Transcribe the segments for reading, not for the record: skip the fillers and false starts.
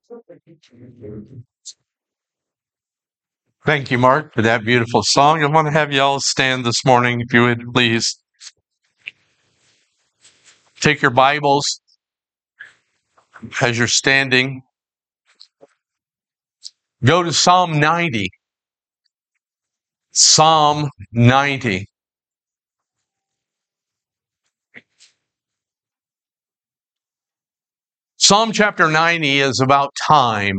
Thank you, Mark, for that beautiful song. I want to have you all stand this morning, if you would please. Take your Bibles as you're standing. Go to Psalm 90. Psalm 90. Psalm chapter 90 is about time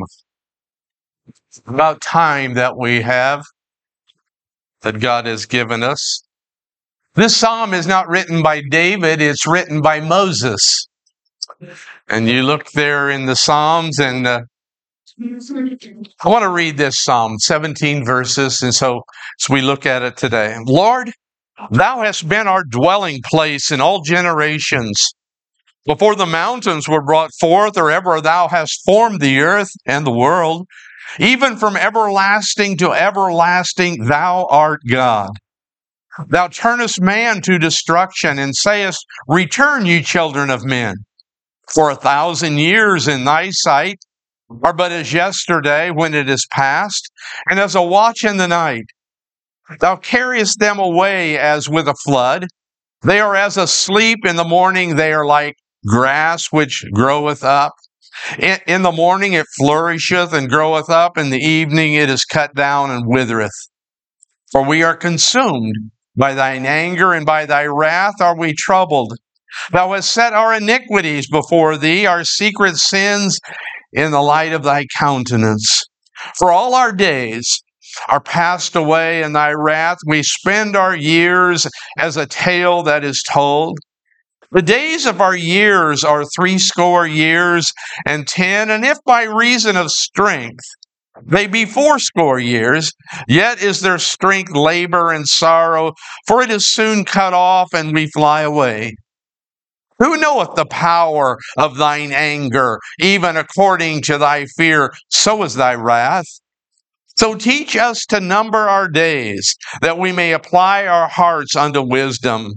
that we have, that God has given us. This psalm is not written by David, it's written by Moses. And you look there in the Psalms, and I want to read this psalm, 17 verses, and so as we look at it today. Lord, thou hast been our dwelling place in all generations. Before the mountains were brought forth, or ever thou hast formed the earth and the world, even from everlasting to everlasting, thou art God. Thou turnest man to destruction, and sayest, Return, ye children of men. For 1,000 years in thy sight are but as yesterday when it is past, and as a watch in the night. Thou carriest them away as with a flood. They are as asleep in the morning. They are like grass which groweth up. In the morning it flourisheth and groweth up. In the evening it is cut down and withereth. For we are consumed by thine anger, and by thy wrath are we troubled. Thou hast set our iniquities before thee, our secret sins in the light of thy countenance. For all our days are passed away in thy wrath. We spend our years as a tale that is told. The days of our years are 80 years and 10, and if by reason of strength they be 80 years, yet is their strength labor and sorrow, for it is soon cut off, and we fly away. Who knoweth the power of thine anger? Even according to thy fear, so is thy wrath. So teach us to number our days, that we may apply our hearts unto wisdom.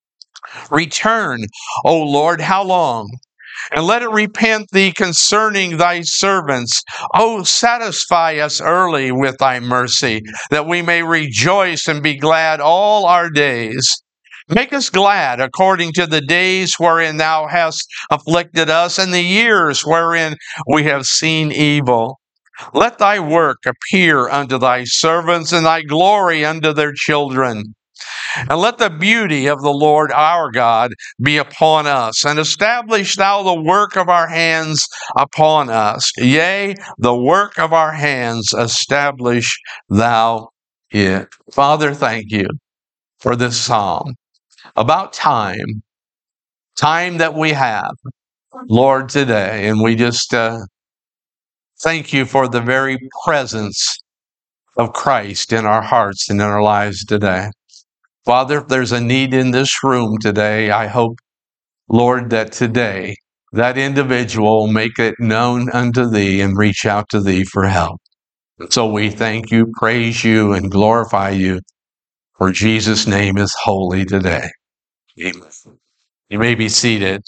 Return, O Lord, how long? And let it repent thee concerning thy servants. O satisfy us early with thy mercy, that we may rejoice and be glad all our days. Make us glad according to the days wherein thou hast afflicted us, and the years wherein we have seen evil. Let thy work appear unto thy servants, and thy glory unto their children. And let the beauty of the Lord our God be upon us, and establish thou the work of our hands upon us. Yea, the work of our hands establish thou it. Father, thank you for this psalm about time that we have, Lord, today. And we just thank you for the very presence of Christ in our hearts and in our lives today. Father, if there's a need in this room today, I hope, Lord, that today that individual will make it known unto thee and reach out to thee for help. And so we thank you, praise you, and glorify you, for Jesus' name is holy today. Amen. You may be seated.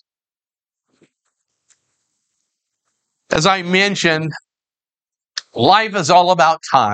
As I mentioned, life is all about time.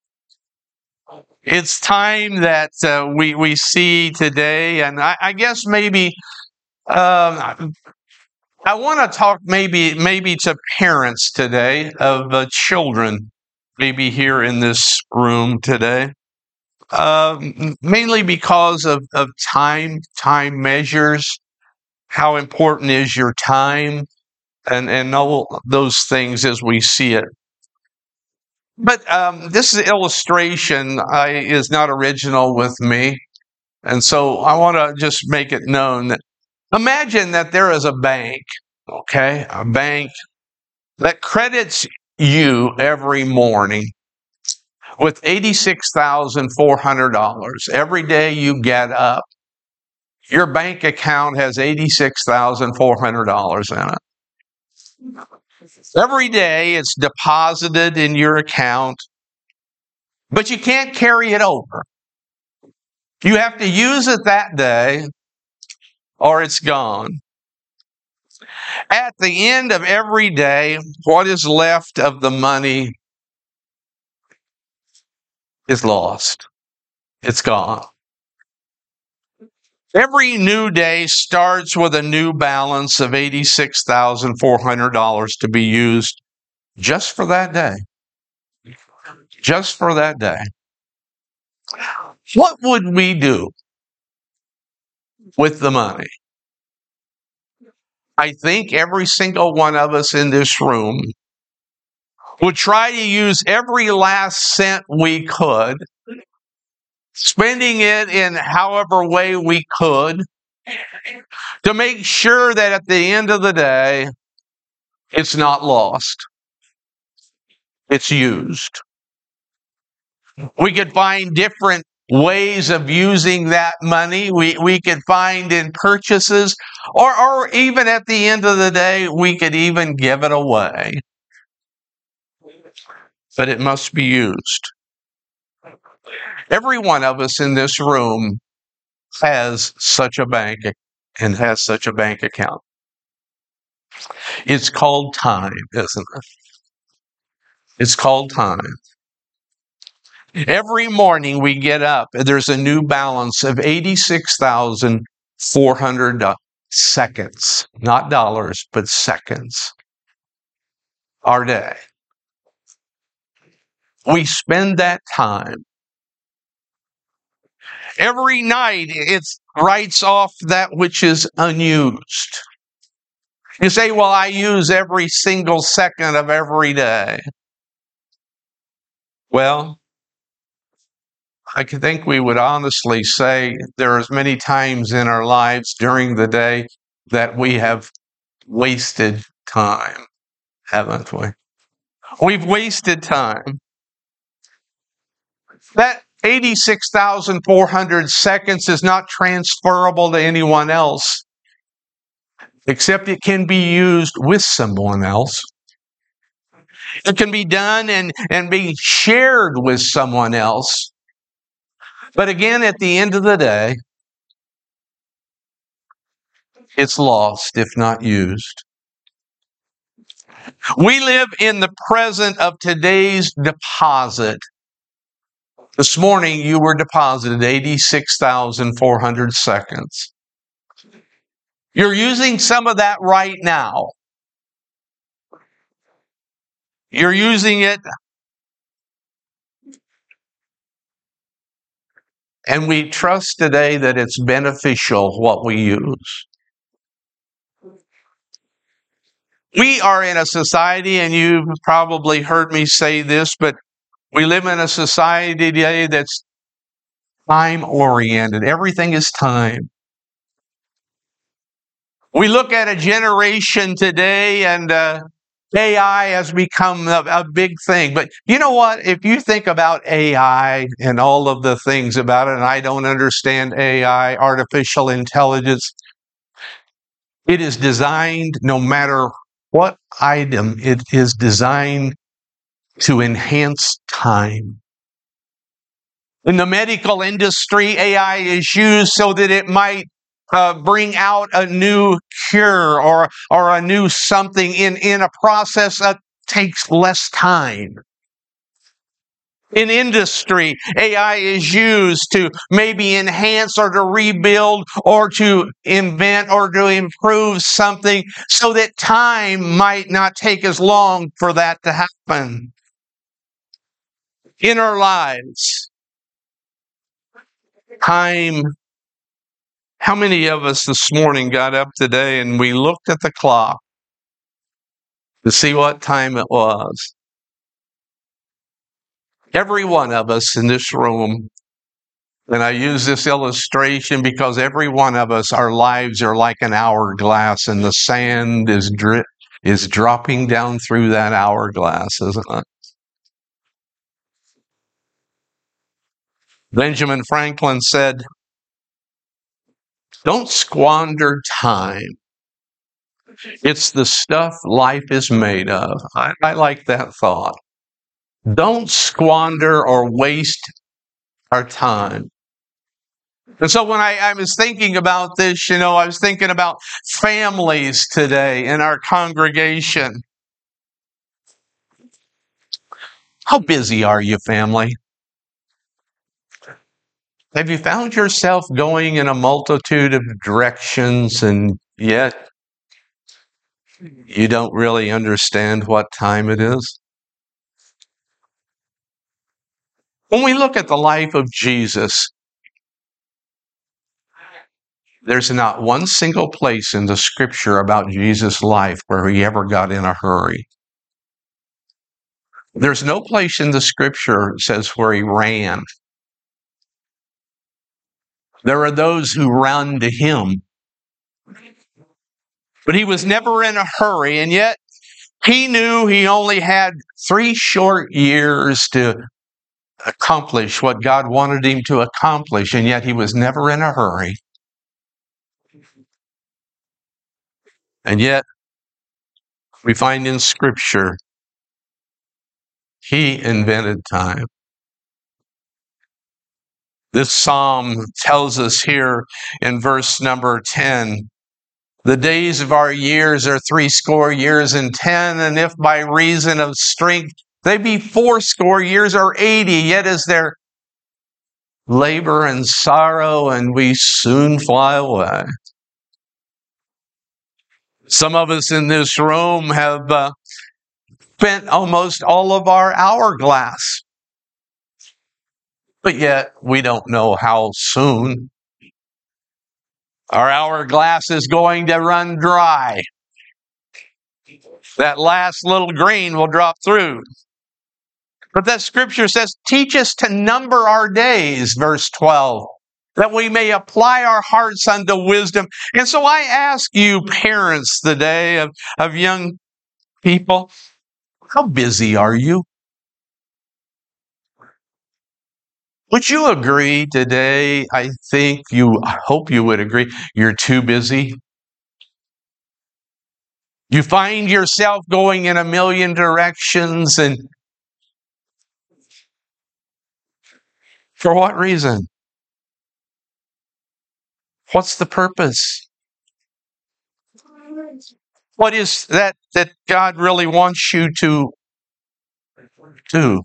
It's time that we see today, and I guess maybe I want to talk maybe to parents today of children, maybe here in this room today, mainly because of time measures. How important is your time, and all those things as we see it. But this illustration is not original with me. And so I want to just make it known that imagine that there is a bank, okay? A bank that credits you every morning with $86,400. Every day you get up, your bank account has $86,400 in it. Every day it's deposited in your account, but you can't carry it over. You have to use it that day or it's gone. At the end of every day, what is left of the money is lost. It's gone. Every new day starts with a new balance of $86,400 to be used just for that day. Just for that day. What would we do with the money? I think every single one of us in this room would try to use every last cent we could, spending it in however way we could, to make sure that at the end of the day, it's not lost. It's used. We could find different ways of using that money. We could find in purchases, or even at the end of the day, we could even give it away. But it must be used. Every one of us in this room has such a bank and has such a bank account. It's called time, isn't it? It's called time. Every morning we get up, there's a new balance of 86,400 seconds, not dollars, but seconds. Our day. We spend that time. Every night it writes off that which is unused. You say, well, I use every single second of every day. Well, I think we would honestly say there are many times in our lives during the day that we have wasted time, haven't we? We've wasted time. That 86,400 seconds is not transferable to anyone else, except it can be used with someone else. It can be done and be shared with someone else. But again, at the end of the day, it's lost if not used. We live in the present of today's deposit. This morning, you were deposited 86,400 seconds. You're using some of that right now. You're using it. And we trust today that it's beneficial what we use. We are in a society, and you've probably heard me say this, but we live in a society today that's time-oriented. Everything is time. We look at a generation today, and AI has become a big thing. But you know what? If you think about AI and all of the things about it, and I don't understand AI, artificial intelligence, it is designed, no matter what item, it is designed to enhance time. In the medical industry, AI is used so that it might bring out a new cure or a new something in a process that takes less time. In industry, AI is used to maybe enhance or to rebuild or to invent or to improve something so that time might not take as long for that to happen. In our lives, time. How many of us this morning got up today and we looked at the clock to see what time it was? Every one of us in this room, and I use this illustration because every one of us, our lives are like an hourglass, and the sand is dropping down through that hourglass, isn't it? Benjamin Franklin said, "Don't squander time. It's the stuff life is made of." I like that thought. Don't squander or waste our time. And so when I was thinking about this, I was thinking about families today in our congregation. How busy are you, family? Have you found yourself going in a multitude of directions, and yet you don't really understand what time it is? When we look at the life of Jesus, there's not one single place in the scripture about Jesus' life where he ever got in a hurry. There's no place in the scripture that says where he ran. There are those who run to him. But he was never in a hurry, and yet he knew he only had 3 short years to accomplish what God wanted him to accomplish, and yet he was never in a hurry. And yet, we find in Scripture, he invented time. This psalm tells us here in verse number 10, the days of our years are 80 years and 10, and if by reason of strength they be 80 years or 80, yet is there labor and sorrow, and we soon fly away. Some of us in this room have spent almost all of our hourglass, but yet we don't know how soon our hourglass is going to run dry. That last little grain will drop through. But that scripture says, teach us to number our days, verse 12, that we may apply our hearts unto wisdom. And so I ask you, parents, today of young people, how busy are you? Would you agree today? I hope you would agree, you're too busy. You find yourself going in a million directions, and for what reason? What's the purpose? What is that God really wants you to do?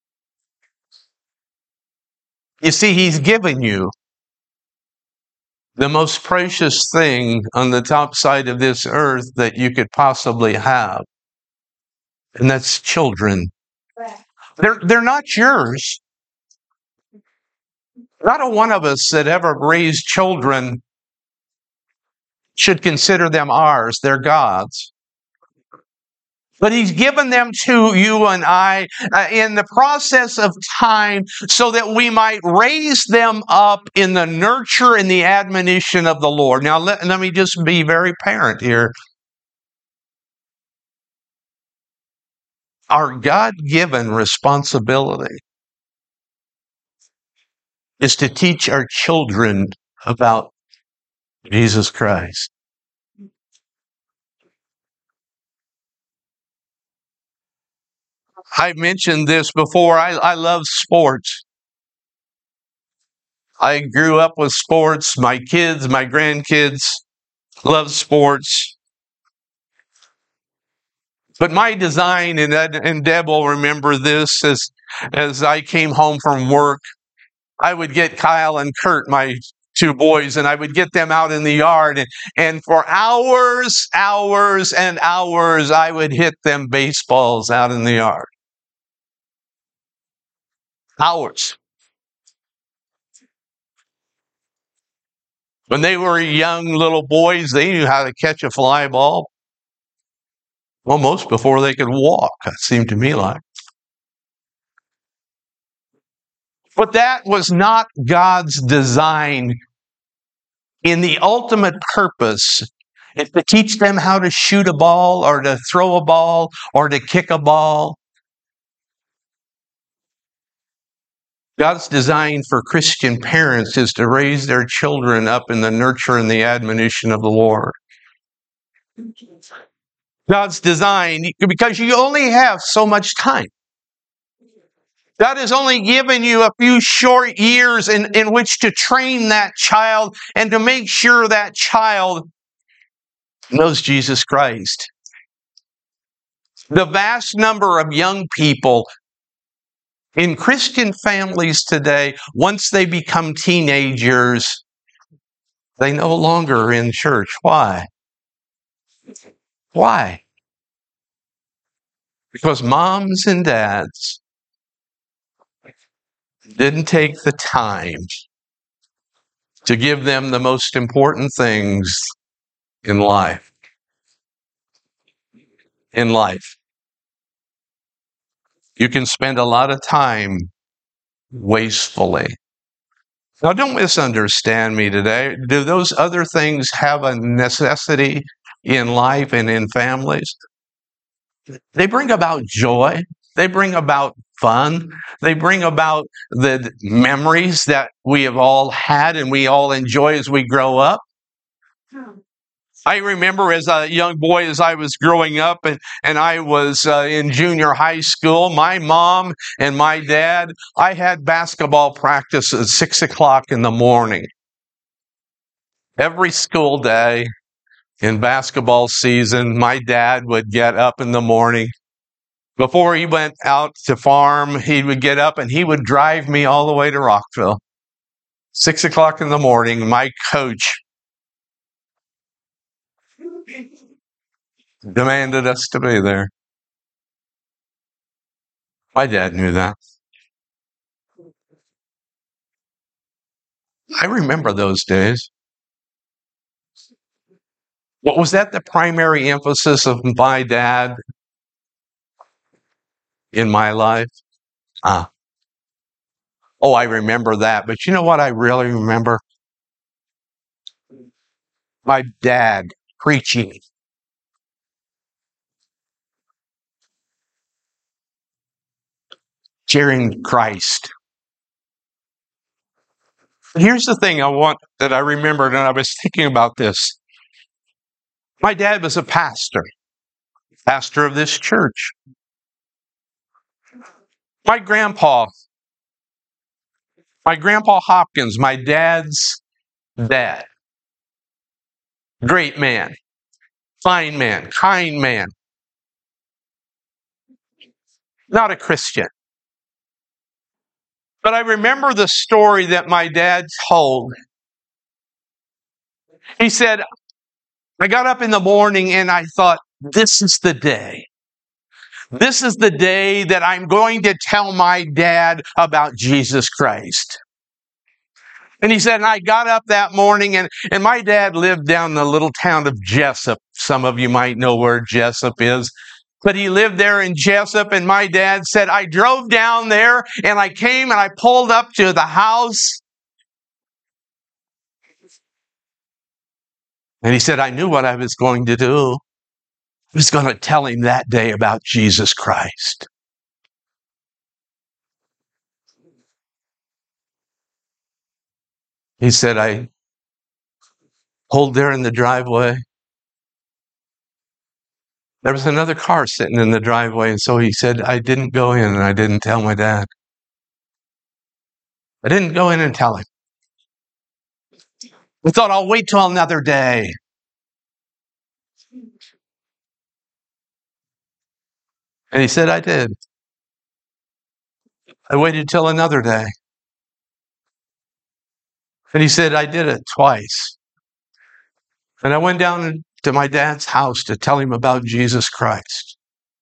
You see, he's given you the most precious thing on the top side of this earth that you could possibly have. And that's children. They're not yours. Not a one of us that ever raised children should consider them ours. They're God's. But he's given them to you and I in the process of time so that we might raise them up in the nurture and the admonition of the Lord. Now, let me just be very parent here. Our God-given responsibility is to teach our children about Jesus Christ. I've mentioned this before. I love sports. I grew up with sports. My kids, my grandkids love sports. But my design, and Deb will remember this, as I came home from work, I would get Kyle and Kurt, my 2 boys, and I would get them out in the yard, and for hours and hours, I would hit them baseballs out in the yard. Hours. When they were young little boys, they knew how to catch a fly ball almost before they could walk, it seemed to me like. But that was not God's design. In the ultimate purpose is to teach them how to shoot a ball or to throw a ball or to kick a ball. God's design for Christian parents is to raise their children up in the nurture and the admonition of the Lord. God's design, because you only have so much time. God has only given you a few short years in which to train that child and to make sure that child knows Jesus Christ. The vast number of young people in Christian families today, once they become teenagers, they no longer are in church. Why? Why? Because moms and dads didn't take the time to give them the most important things in life. In life. You can spend a lot of time wastefully. Now, don't misunderstand me today. Do those other things have a necessity in life and in families? They bring about joy. They bring about fun. They bring about the memories that we have all had and we all enjoy as we grow up. I remember as a young boy, as I was growing up and I was in junior high school, my mom and my dad, I had basketball practice at 6 o'clock in the morning. Every school day in basketball season, my dad would get up in the morning. Before he went out to farm, he would get up and he would drive me all the way to Rockville. 6 o'clock in the morning, my coach demanded us to be there. My dad knew that. I remember those days. What was that the primary emphasis of my dad in my life? Oh, I remember that. But you know what I really remember? My dad preaching. Sharing Christ. Here's the thing that I remembered, and I was thinking about this. My dad was a pastor of this church. My grandpa Hopkins, my dad's dad, great man, fine man, kind man, not a Christian. But I remember the story that my dad told. He said, I got up in the morning and I thought, this is the day. This is the day that I'm going to tell my dad about Jesus Christ. And he said, and I got up that morning and my dad lived down in the little town of Jessup. Some of you might know where Jessup is. But he lived there in Jessup, and my dad said, I drove down there and I came and I pulled up to the house. And he said, I knew what I was going to do. I was going to tell him that day about Jesus Christ. He said, I pulled there in the driveway. There was another car sitting in the driveway, and so he said, I didn't go in and I didn't tell my dad. I didn't go in and tell him. I thought, I'll wait till another day. And he said, I did. I waited till another day. And he said, I did it twice. And I went down to my dad's house to tell him about Jesus Christ.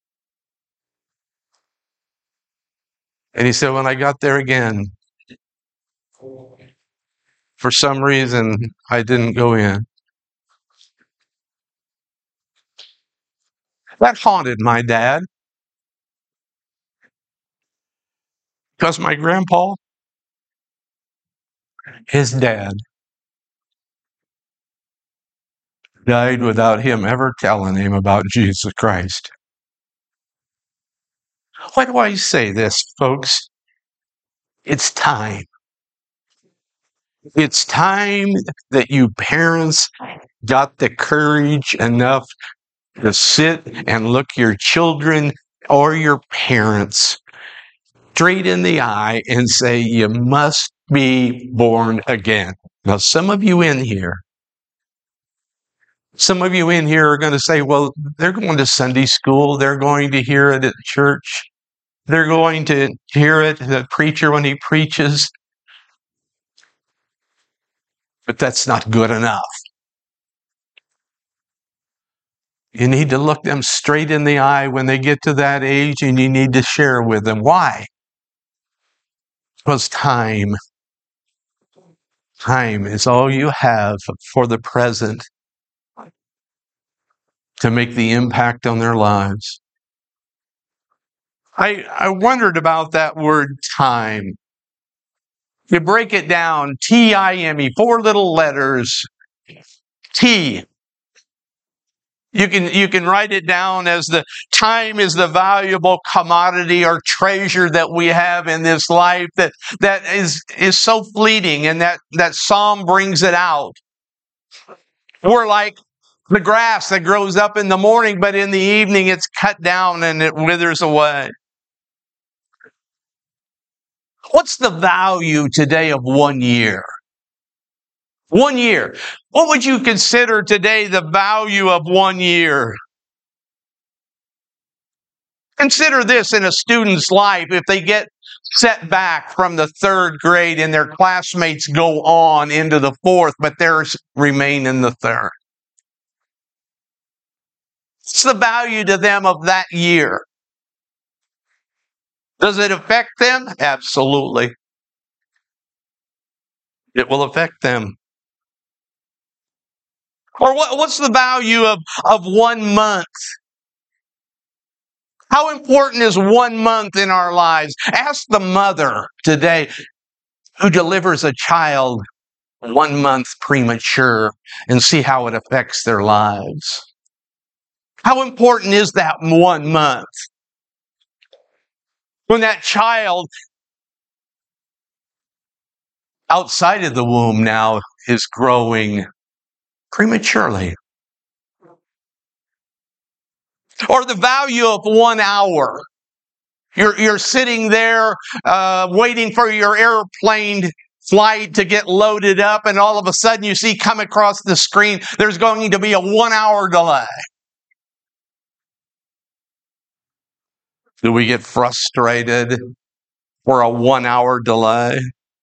And he said, when I got there again, for some reason, I didn't go in. That haunted my dad. Because my grandpa, his dad, died without him ever telling him about Jesus Christ. Why do I say this, folks? It's time. It's time that you parents got the courage enough to sit and look your children or your parents straight in the eye and say, you must be born again. Now, some of you in here are going to say, well, they're going to Sunday school. They're going to hear it at church. They're going to hear it, the preacher when he preaches. But that's not good enough. You need to look them straight in the eye when they get to that age, and you need to share with them. Why? Because time is all you have for the present to make the impact on their lives. I wondered about that word time. You break it down, T-I-M-E, 4 little letters. T. You can write it down as the time is the valuable commodity or treasure that we have in this life that is so fleeting, and that psalm brings it out. We're like the grass that grows up in the morning, but in the evening it's cut down and it withers away. What's the value today of 1 year? 1 year. What would you consider today the value of 1 year? Consider this in a student's life. If they get set back from the 3rd grade and their classmates go on into the 4th, but theirs remain in the 3rd. What's the value to them of that year? Does it affect them? Absolutely. It will affect them. Or what's the value of 1 month? How important is 1 month in our lives? Ask the mother today who delivers a child 1 month premature and see how it affects their lives. How important is that 1 month? When that child outside of the womb now is growing prematurely. Or the value of 1 hour. You're sitting there waiting for your airplane flight to get loaded up, and all of a sudden you see come across the screen, there's going to be a 1 hour delay. Do we get frustrated for a 1 hour delay?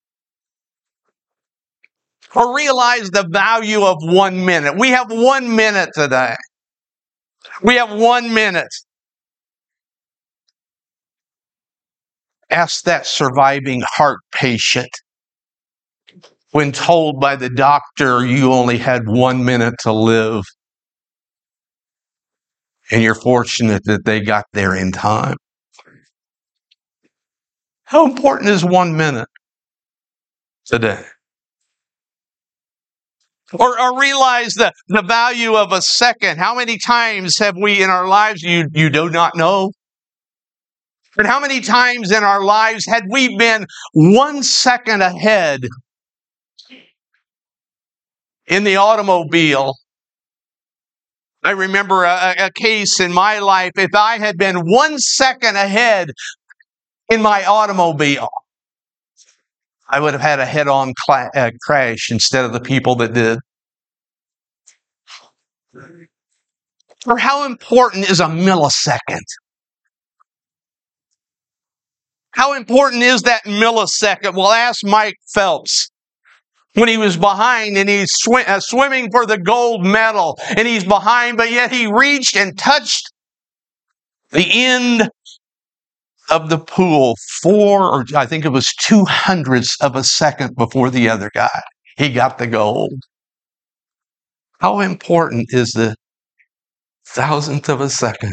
Or realize the value of 1 minute. We have 1 minute today. We have 1 minute. Ask that surviving heart patient, when told by the doctor you only had 1 minute to live, and you're fortunate that they got there in time. How important is 1 minute today? Or realize the value of a second. How many times have we in our lives, you do not know? But how many times in our lives had we been 1 second ahead in the automobile? I remember a case in my life. If I had been 1 second ahead in my automobile, I would have had a head-on crash instead of the people that did. Or how important is a millisecond? How important is that millisecond? Well, ask Mike Phelps. When he was behind and he's swimming for the gold medal, and he's behind, but yet he reached and touched the end of the pool 2 hundredths of a second before the other guy. He got the gold. How important is the 1,000th of a second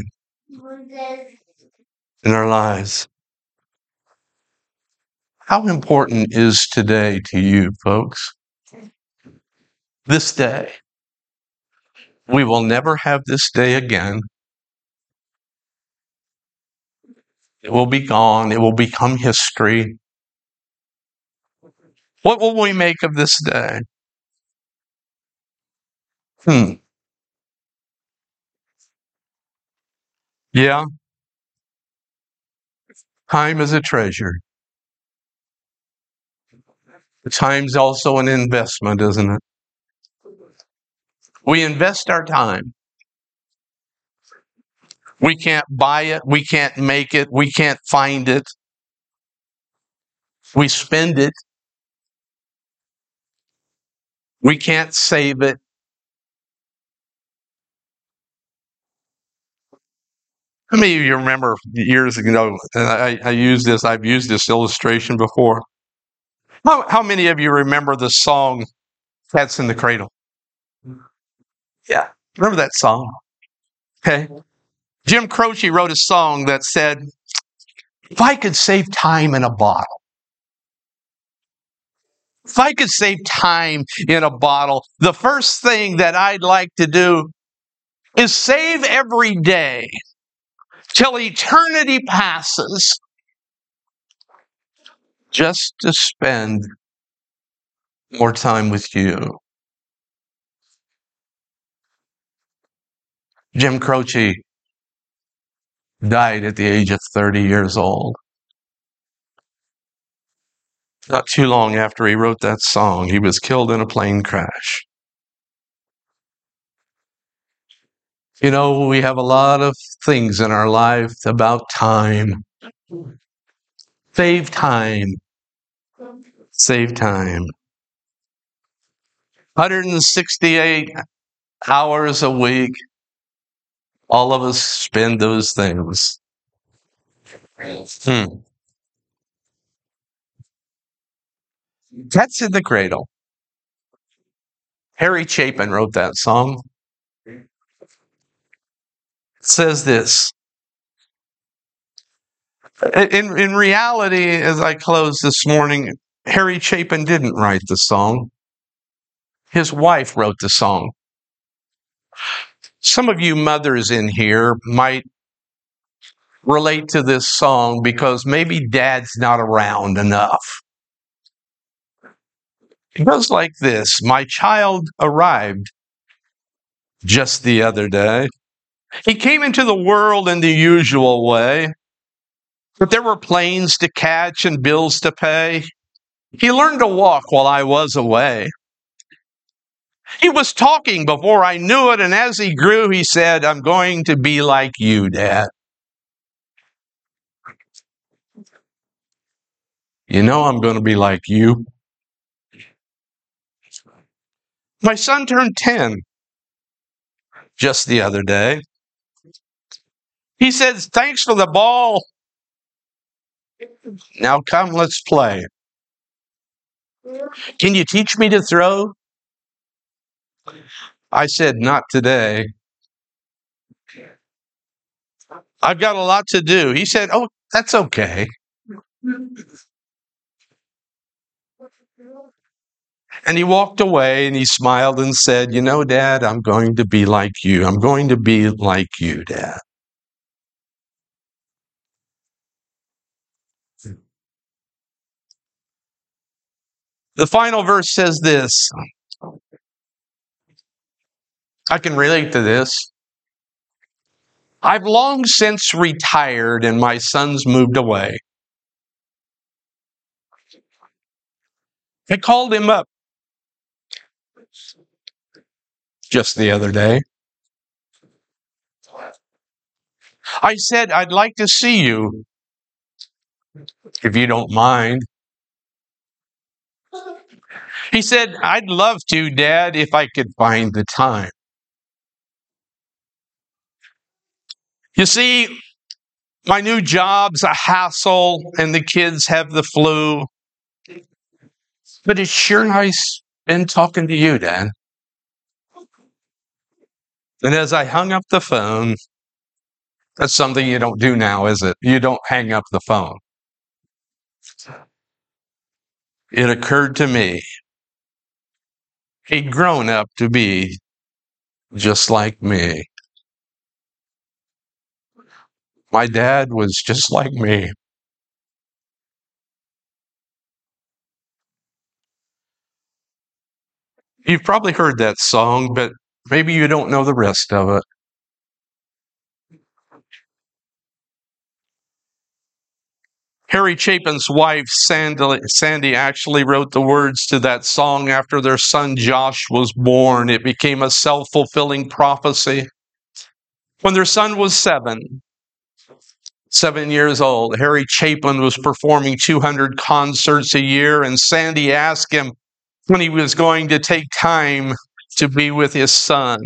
in our lives? How important is today to you, folks? This day. We will never have this day again. It will be gone. It will become history. What will we make of this day? Yeah. Time is a treasure. Time's also an investment, isn't it? We invest our time. We can't buy it. We can't make it. We can't find it. We spend it. We can't save it. How many of you remember years ago, and I've used this illustration before. How many of you remember the song Cats in the Cradle? Yeah. Remember that song? Okay. Jim Croce wrote a song that said, if I could save time in a bottle, if I could save time in a bottle, the first thing that I'd like to do is save every day till eternity passes just to spend more time with you. Jim Croce died at the age of 30 years old. Not too long after he wrote that song, he was killed in a plane crash. You know, we have a lot of things in our life about time. Save time. Save time. 168 hours a week. All of us spend those things. Cats in the Cradle. Harry Chapin wrote that song. It says this. In reality, as I close this morning, Harry Chapin didn't write the song. His wife wrote the song. Some of you mothers in here might relate to this song because maybe dad's not around enough. It goes like this. My child arrived just the other day. He came into the world in the usual way, but there were planes to catch and bills to pay. He learned to walk while I was away. He was talking before I knew it, and as he grew, he said, I'm going to be like you, Dad. You know I'm going to be like you. My son turned 10 just the other day. He said, thanks for the ball. Now come, let's play. Can you teach me to throw? I said, not today. I've got a lot to do. He said, oh, that's okay. And he walked away and he smiled and said, you know, Dad, I'm going to be like you. I'm going to be like you, Dad. The final verse says this. I can relate to this. I've long since retired and my son's moved away. I called him up just the other day. I said, I'd like to see you, if you don't mind. He said, I'd love to, Dad, if I could find the time. You see, my new job's a hassle and the kids have the flu. But it's sure nice been talking to you, Dad. And as I hung up the phone, that's something you don't do now, is it? You don't hang up the phone. It occurred to me, he'd grown up to be just like me. My dad was just like me. You've probably heard that song, but maybe you don't know the rest of it. Harry Chapin's wife, Sandy, actually wrote the words to that song after their son Josh was born. It became a self-fulfilling prophecy. When their son was 7 years old, Harry Chapin was performing 200 concerts a year, and Sandy asked him when he was going to take time to be with his son.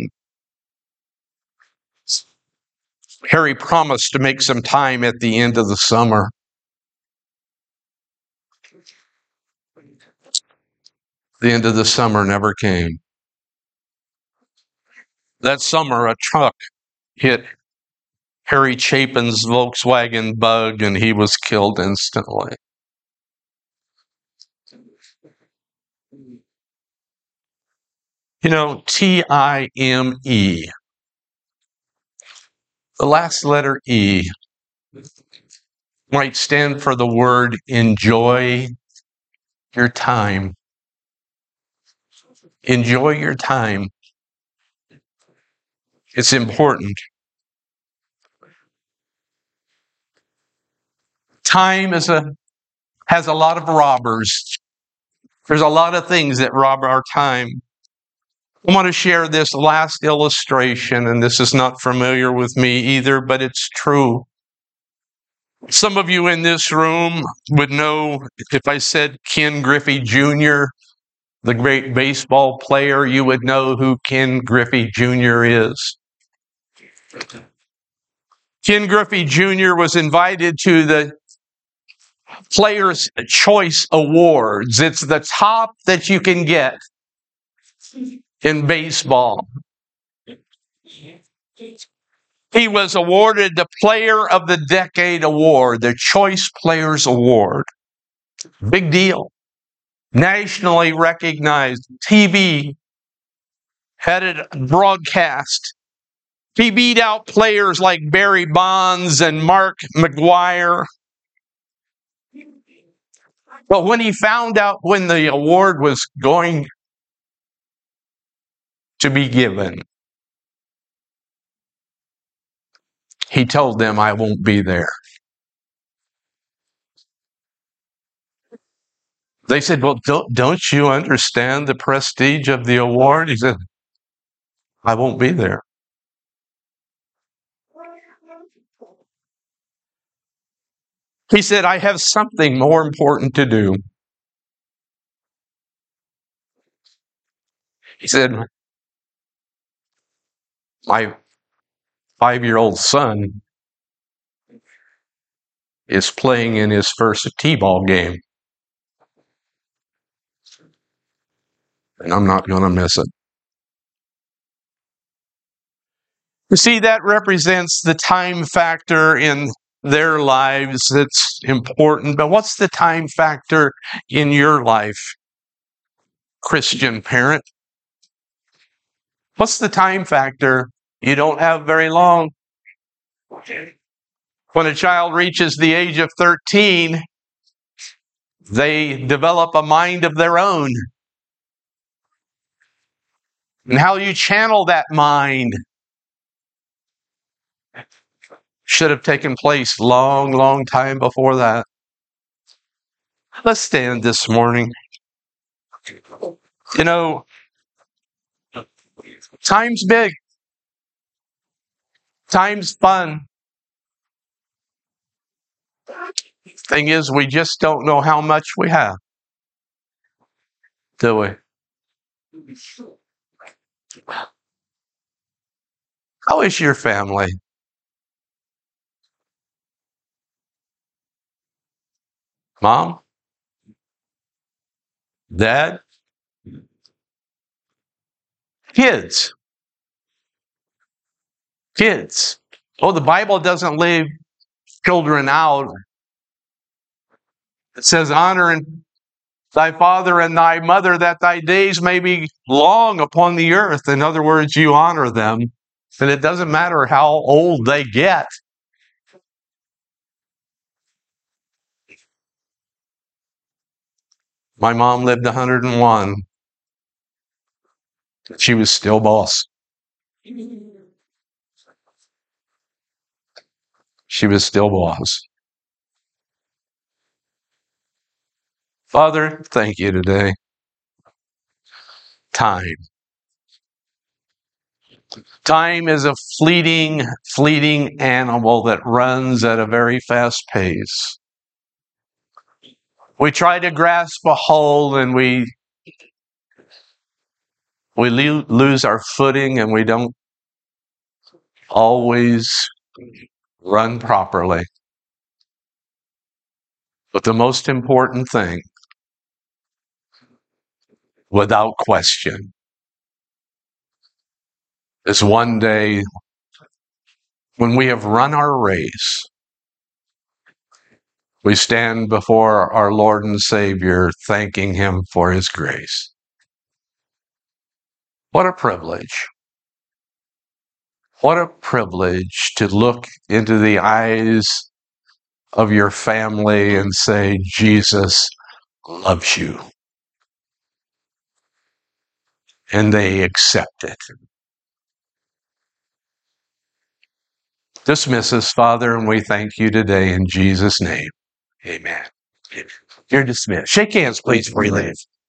Harry promised to make some time at the end of the summer. The end of the summer never came. That summer, a truck hit Harry Chapin's Volkswagen Bug, and he was killed instantly. You know, T-I-M-E. The last letter E might stand for the word enjoy your time. Enjoy your time. It's important. Time has a lot of robbers. There's a lot of things that rob our time. I want to share this last illustration, and this is not familiar with me either, but it's true. Some of you in this room would know if I said Ken Griffey Jr., the great baseball player, you would know who Ken Griffey Jr. is. Ken Griffey Jr. was invited to the Players' Choice Awards. It's the top that you can get in baseball. He was awarded the Player of the Decade Award, the Choice Players Award. Big deal. Nationally recognized. TV had it broadcast. He beat out players like Barry Bonds and Mark McGwire. But when he found out when the award was going to be given, he told them, I won't be there. They said, well, don't you understand the prestige of the award? He said, I won't be there. He said, I have something more important to do. He said, my 5-year-old son is playing in his first T-ball game. And I'm not going to miss it. You see, that represents the time factor in their lives. It's important. But what's the time factor in your life, Christian parent? What's the time factor? You don't have very long. When a child reaches the age of 13, they develop a mind of their own. And how you channel that mind should have taken place long time before that. Let's stand this morning. You know, time's big. Time's fun. Thing is, we just don't know how much we have, do we? How is your family? Mom? Dad? Kids? Kids. Oh, the Bible doesn't leave children out. It says, honor thy father and thy mother, that thy days may be long upon the earth. In other words, you honor them. And it doesn't matter how old they get. My mom lived 101. She was still boss. She was still boss. Father, thank you today. Time. Time is a fleeting animal that runs at a very fast pace. We try to grasp a hold and we lose our footing and we don't always run properly. But the most important thing, without question, is one day when we have run our race, we stand before our Lord and Savior, thanking Him for His grace. What a privilege. What a privilege to look into the eyes of your family and say, Jesus loves you. And they accept it. Dismiss us, Father, and we thank you today in Jesus' name. Amen. You're dismissed. Shake hands, please, before you leave.